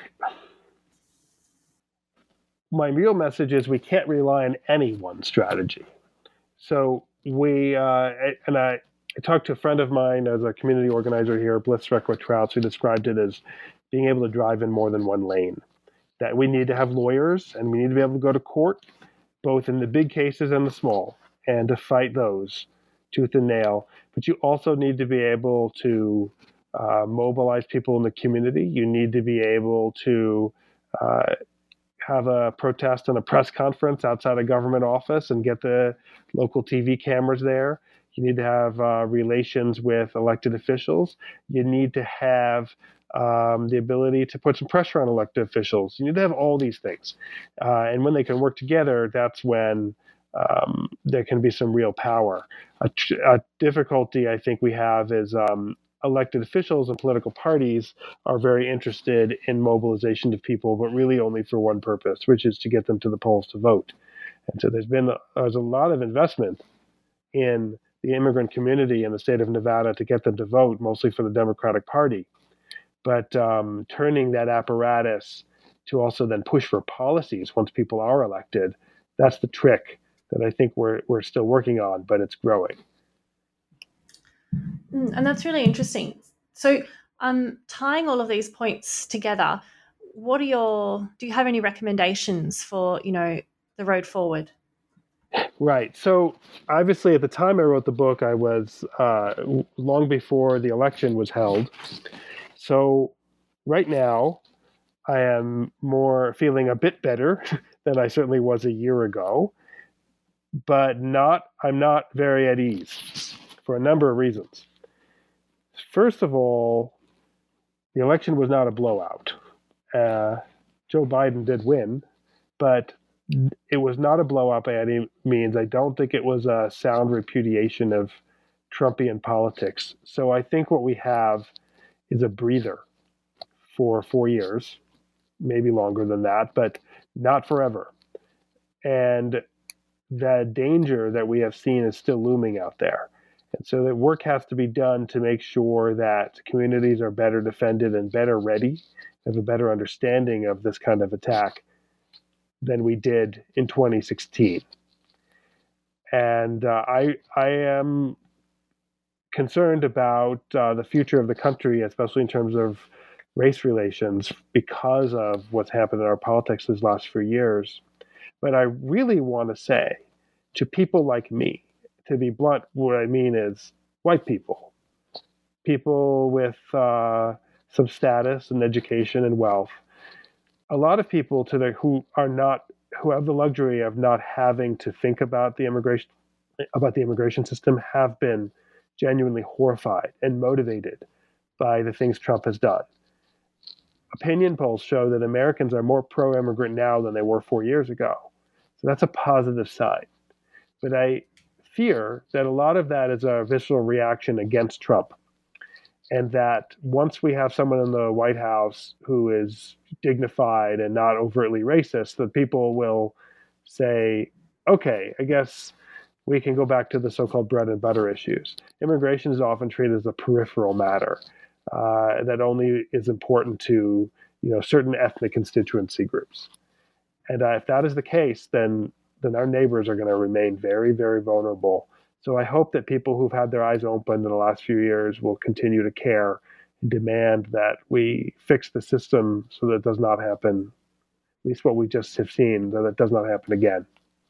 Speaker 3: my real message is we can't rely on any one strategy. So I talked to a friend of mine as a community organizer here, Bliss Reckwa-Trouts, who described it as being able to drive in more than one lane. That we need to have lawyers and we need to be able to go to court, both in the big cases and the small, and to fight those tooth and nail. But you also need to be able to mobilize people in the community. You need to be able to have a protest and a press conference outside a government office and get the local TV cameras there. You need to have relations with elected officials. You need to have the ability to put some pressure on elected officials. You need to have all these things. And when they can work together, that's when there can be some real power. A difficulty I think we have is elected officials and political parties are very interested in mobilization of people, but really only for one purpose, which is to get them to the polls to vote. And so there's a lot of investment in the immigrant community in the state of Nevada to get them to vote, mostly for the Democratic Party. But turning that apparatus to also then push for policies once people are elected, that's the trick that I think we're still working on, but it's growing.
Speaker 2: And that's really interesting. So tying all of these points together, do you have any recommendations for, the road forward?
Speaker 3: Right. So obviously at the time I wrote the book, I was long before the election was held. So right now I am feeling a bit better than I certainly was a year ago, but I'm not very at ease for a number of reasons. First of all, the election was not a blowout. Joe Biden did win, but it was not a blowout by any means. I don't think it was a sound repudiation of Trumpian politics. So I think what we have is a breather for 4 years, maybe longer than that, but not forever. And the danger that we have seen is still looming out there. And so that work has to be done to make sure that communities are better defended and better ready, have a better understanding of this kind of attack than we did in 2016. And I am concerned about the future of the country, especially in terms of race relations, because of what's happened in our politics these last few years. But I really want to say to people like me, to be blunt, what I mean is white people with some status and education and wealth. A lot of people who have the luxury of not having to think about the immigration system have been genuinely horrified and motivated by the things Trump has done. Opinion polls show that Americans are more pro-immigrant now than they were 4 years ago. So that's a positive sign. But I fear that a lot of that is a visceral reaction against Trump. And that once we have someone in the White House who is dignified and not overtly racist, that people will say, okay, I guess we can go back to the so-called bread and butter issues. Immigration is often treated as a peripheral matter that only is important to certain ethnic constituency groups. And if that is the case, then our neighbors are going to remain very, very vulnerable. So I hope that people who've had their eyes opened in the last few years will continue to care and demand that we fix the system so that it does not happen, at least what we just have seen, that it does not happen again.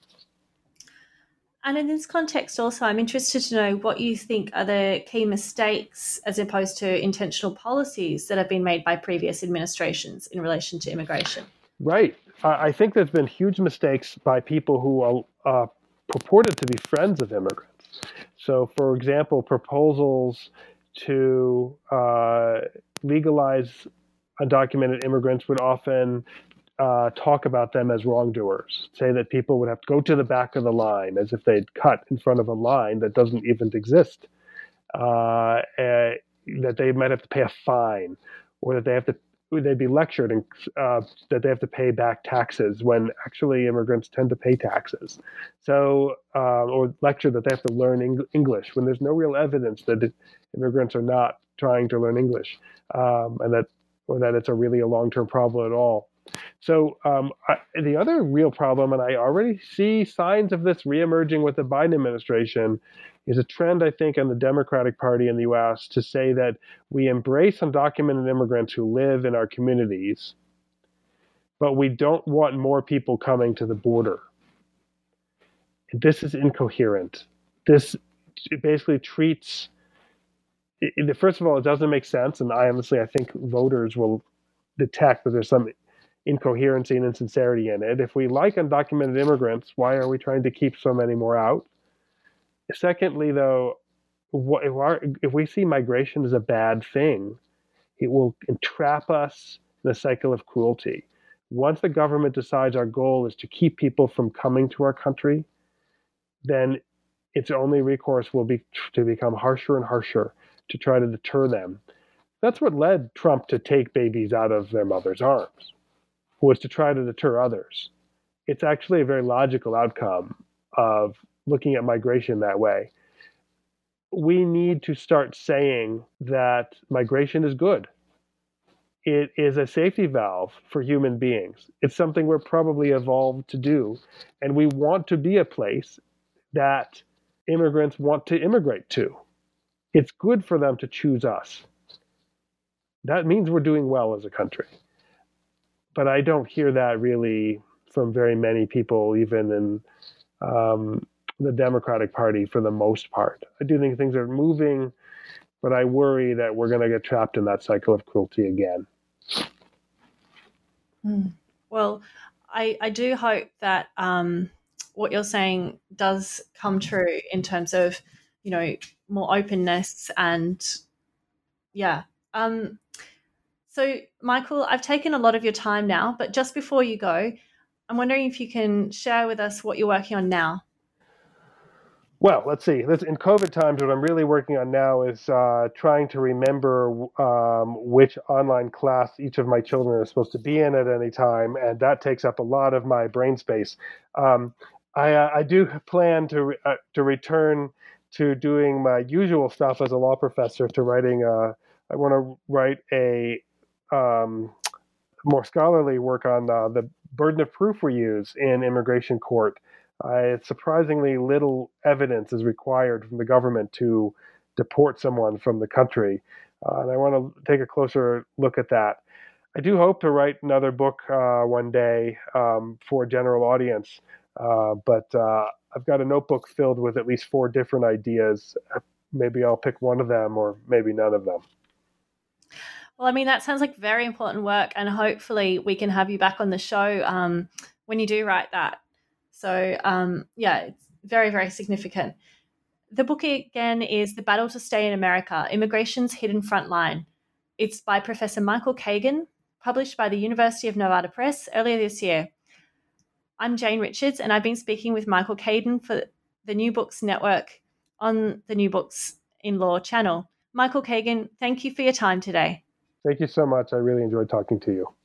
Speaker 2: And in this context also, I'm interested to know what you think are the key mistakes as opposed to intentional policies that have been made by previous administrations in relation to immigration.
Speaker 3: Right. I think there's been huge mistakes by people who are purported to be friends of immigrants. So, for example, proposals to legalize undocumented immigrants would often talk about them as wrongdoers, say that people would have to go to the back of the line as if they'd cut in front of a line that doesn't even exist, that they might have to pay a fine, or that they'd be lectured and that they have to pay back taxes when actually immigrants tend to pay taxes. So, or lectured that they have to learn English when there's no real evidence that immigrants are not trying to learn English, and that it's really a long-term problem at all. So the other real problem, and I already see signs of this reemerging with the Biden administration, is a trend, I think, in the Democratic Party in the U.S. to say that we embrace undocumented immigrants who live in our communities, but we don't want more people coming to the border. This is incoherent. This basically treats, first of all, it doesn't make sense, and I think voters will detect that there's some incoherency and insincerity in it. If we like undocumented immigrants, why are we trying to keep so many more out? Secondly, though, if we see migration as a bad thing, it will entrap us in a cycle of cruelty. Once the government decides our goal is to keep people from coming to our country, then its only recourse will be to become harsher and harsher to try to deter them. That's what led Trump to take babies out of their mother's arms, was to try to deter others. It's actually a very logical outcome of looking at migration that way. We need to start saying that migration is good. It is a safety valve for human beings. It's something we're probably evolved to do. And we want to be a place that immigrants want to immigrate to. It's good for them to choose us. That means we're doing well as a country. But I don't hear that really from very many people, even in the Democratic Party for the most part. I do think things are moving, but I worry that we're going to get trapped in that cycle of cruelty again.
Speaker 2: Well, I do hope that what you're saying does come true in terms of, more openness and, yeah. So, Michael, I've taken a lot of your time now, but just before you go, I'm wondering if you can share with us what you're working on now.
Speaker 3: Well, let's see. In COVID times, what I'm really working on now is trying to remember which online class each of my children is supposed to be in at any time, and that takes up a lot of my brain space. I do plan to return to doing my usual stuff as a law professor, to writing. I want to write a more scholarly work on the burden of proof we use in immigration court. Surprisingly little evidence is required from the government to deport someone from the country. And I want to take a closer look at that. I do hope to write another book one day for a general audience, but I've got a notebook filled with at least 4 different ideas. Maybe I'll pick one of them, or maybe none of them.
Speaker 2: Well, I mean, that sounds like very important work, and hopefully we can have you back on the show when you do write that. So, it's very, very significant. The book, again, is The Battle to Stay in America, Immigration's Hidden Frontline. It's by Professor Michael Kagan, published by the University of Nevada Press earlier this year. I'm Jane Richards, and I've been speaking with Michael Kagan for the New Books Network on the New Books in Law channel. Michael Kagan, thank you for your time today.
Speaker 3: Thank you so much. I really enjoyed talking to you.